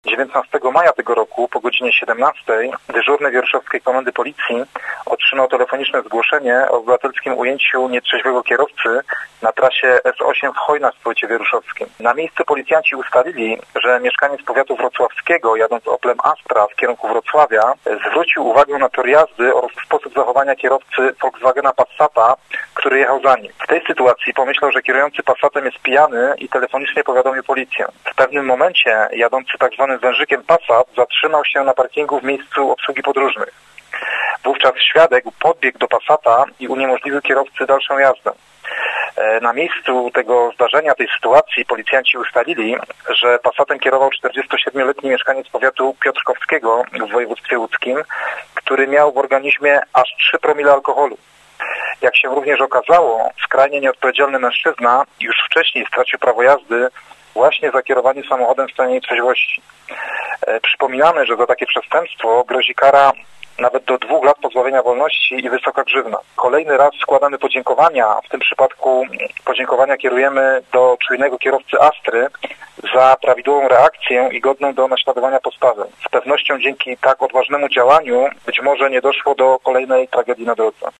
19 maja tego roku po godzinie 17 dyżurny Wieruszowskiej Komendy Policji otrzymał telefoniczne zgłoszenie o obywatelskim ujęciu nietrzeźwego kierowcy na trasie S8 w Chojnach w powiecie wieruszowskim. Na miejscu policjanci ustalili, że mieszkaniec powiatu wrocławskiego, jadąc Oplem Astra w kierunku Wrocławia, zwrócił uwagę na tor jazdy oraz sposób zachowania kierowcy Volkswagena Passata, który jechał za nim. W tej sytuacji pomyślał, że kierujący Passatem jest pijany i telefonicznie powiadomił policję. W pewnym momencie jadący tzw. wężykiem Passat zatrzymał się na parkingu w miejscu obsługi podróżnych. Wówczas świadek podbiegł do Passata i uniemożliwił kierowcy dalszą jazdę. Na miejscu tego zdarzenia, tej sytuacji policjanci ustalili, że Passatem kierował 47-letni mieszkaniec powiatu piotrkowskiego w województwie łódzkim, który miał w organizmie aż 3 promile alkoholu. Jak się również okazało, skrajnie nieodpowiedzialny mężczyzna już wcześniej stracił prawo jazdy właśnie za kierowanie samochodem w stanie nietrzeźwości. Przypominamy, że za takie przestępstwo grozi kara nawet do 2 lat pozbawienia wolności i wysoka grzywna. Kolejny raz składamy podziękowania, w tym przypadku podziękowania kierujemy do czujnego kierowcy Astry za prawidłową reakcję i godną do naśladowania postawę. Z pewnością dzięki tak odważnemu działaniu być może nie doszło do kolejnej tragedii na drodze.